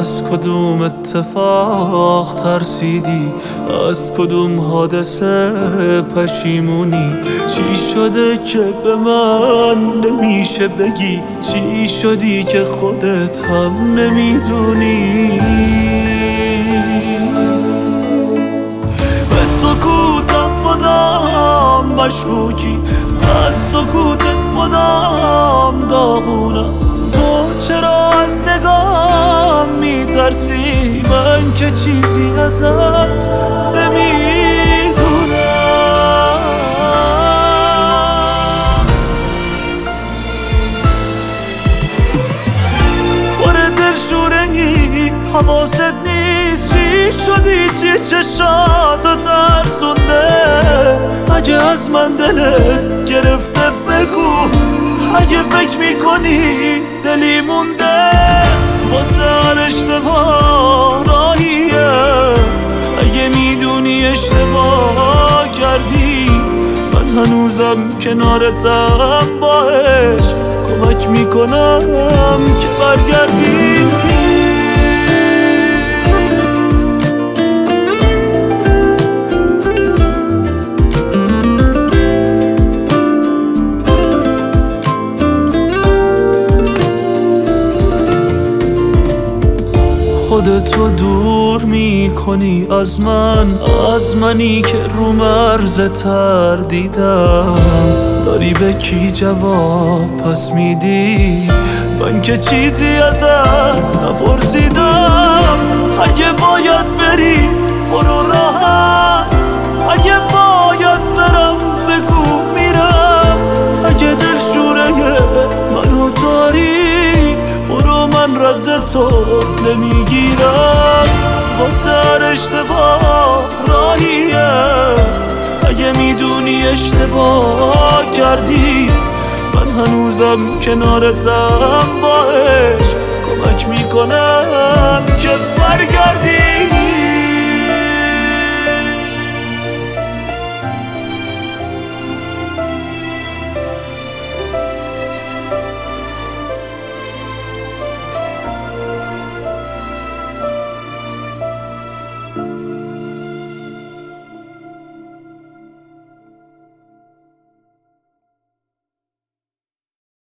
از کدوم اتفاق ترسیدی؟ از کدوم حادثه پشیمونی؟ چی شده که به من نمیشه بگی؟ چی شدی که خودت هم نمیدونی؟ به سکوتم مدام مشکوکی، از سکوتت مدام داغونم. تو چرا از نگام میترسی؟ من که چیزی ازت نمیدونم. پر دلشوره‌ای حواست نیست چی شدی؟ چی چشاتو ترسونده؟ اگه از من دلت گرفته بگو، اگه فکر میکنی دلی مونده واسه هر اشتباه راهی است. اگه میدونی اشتباه کردی من هنوزم کنارتم، با عشق کمک میکنم که برگردی. خودتو دور میکنی از من، از منی که رو مرز تردیدم. داری به کی جواب پس میدی؟ من که چیزی ازت نپرسیدم. اگه باید بری برو راحت، اگه باید برم بگو میرم. اگه دلشوره منو داری برو، من رد تو نمیگیرم. واسه هر اشتباه راهی است. اگه میدونی اشتباه کردی من هنوزم کنارتم، با عشق کمک میکنم که برگردی.